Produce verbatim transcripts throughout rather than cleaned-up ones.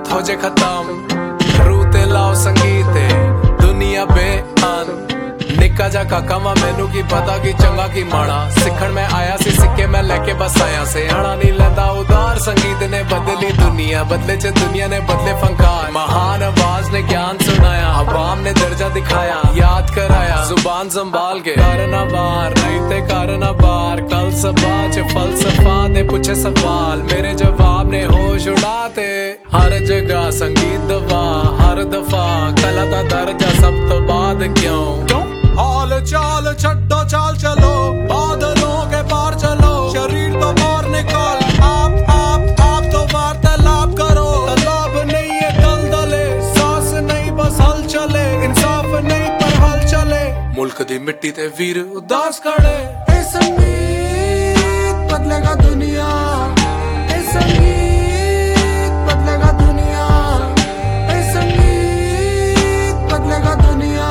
नफरत हो जे खत्म रू ते लाओ संगीत दुनिया बेअन निक्का जा काका मा मैनू की पता की चंगा की माड़ा सिखण में आया सी सिक्के मैं लेके बस आया से आना नहीं लेंदा उदार संगीत ने बदली दुनिया बदले च दुनिया ने बदले फंकार महान आवाज ने ज्ञान सुनाया अवाम ने दर्जा दिखाया याद कराया जुबान संभाल के करना बार नहीं ते करना बार कल सबा च फलसफा दे पूछे सवाल मेरे जवाब ने होश उड़ाते हर जगह संगीत दवा हर दफा कला दा दर्जा सब तो बाद क्यों हाल चाल छड्डो चाल चलो बादलों के पार चलो शरीर तो बाहर निकाल आप आप आप तो वार्तालाप करो तालाब नहीं है दलदले सांस नहीं बस हल चले इंसाफ नहीं पर हल चले मुल्क दी मिट्टी ते वीर उदास खड़े ए संगीत बदलेगा दुनिया ए संगीत बदलेगा दुनिया ए संगीत बदलेगा दुनिया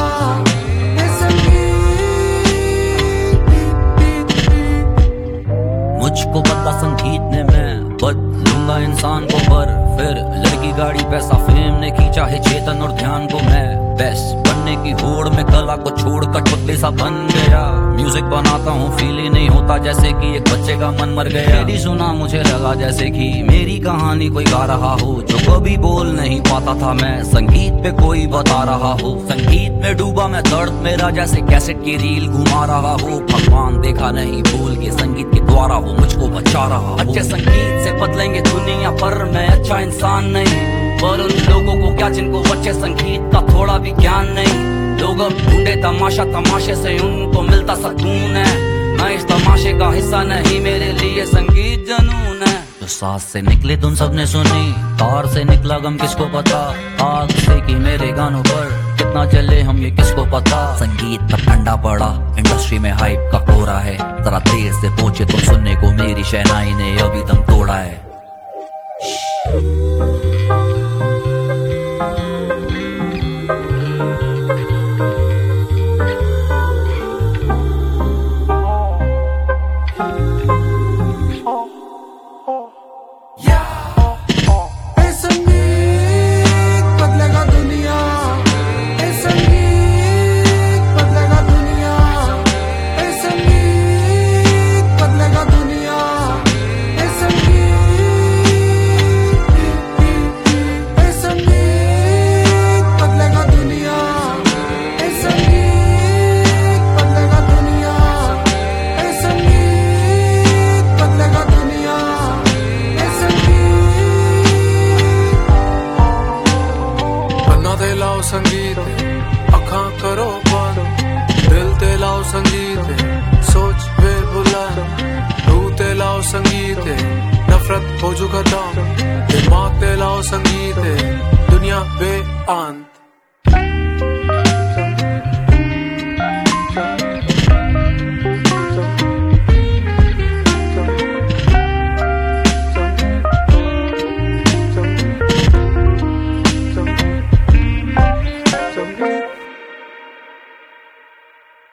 मुझको पता संगीत ने मैं बदलूंगा इंसान को पर फिर लड़की गाड़ी पैसा फेम ने खींचा है चेतन और ध्यान को मैं बेस्ट बनने की होड़ में कला को छोड़ कठपुतली सा बन गया म्यूजिक बनाता हूँ फील ही नहीं होता जैसे कि एक बच्चे का मन मर गया मेरी सुना मुझे लगा जैसे कि मेरी कहानी कोई गा रहा हो जो कभी बोल नहीं पाता था मैं संगीत पे कोई बता रहा हो संगीत में डूबा मैं दर्द मेरा जैसे कैसेट की रील घुमा रहा हो भगवान देखा नहीं भूल के संगीत के द्वारा वो मुझको बचा रहा हो अच्छे संगीत से बदलेंगे दुनिया पर मैं अच्छा इंसान नहीं पर उन लोगों को क्या जिनको अच्छे संगीत का थोड़ा भी ज्ञान नहीं लोग अब ढूंढे तमाशा तमाशे से उनको मिलता सुकून है मैं इस तमाशे का हिस्सा नहीं मेरे लिए संगीत जनून है जो सांस से निकले तुम सबने सुनी तार से निकला गम किसको पता आग से की मेरे गानों पर कितना चले हम ये किसको पता संगीत तब ठंडा पड़ा इंडस्ट्री में हाइप का कोरा है जरा देर से पहुंचे तुम सुनने को मेरी शहनाई ने अभी दम तोड़ा है संगीत अखा करो बंद दिल ते लाओ संगीत सोच वे बुलंद रूह ते लाओ संगीत नफरत हो जो खत्म दिमाग ते लाओ संगीत दुनिया बेअन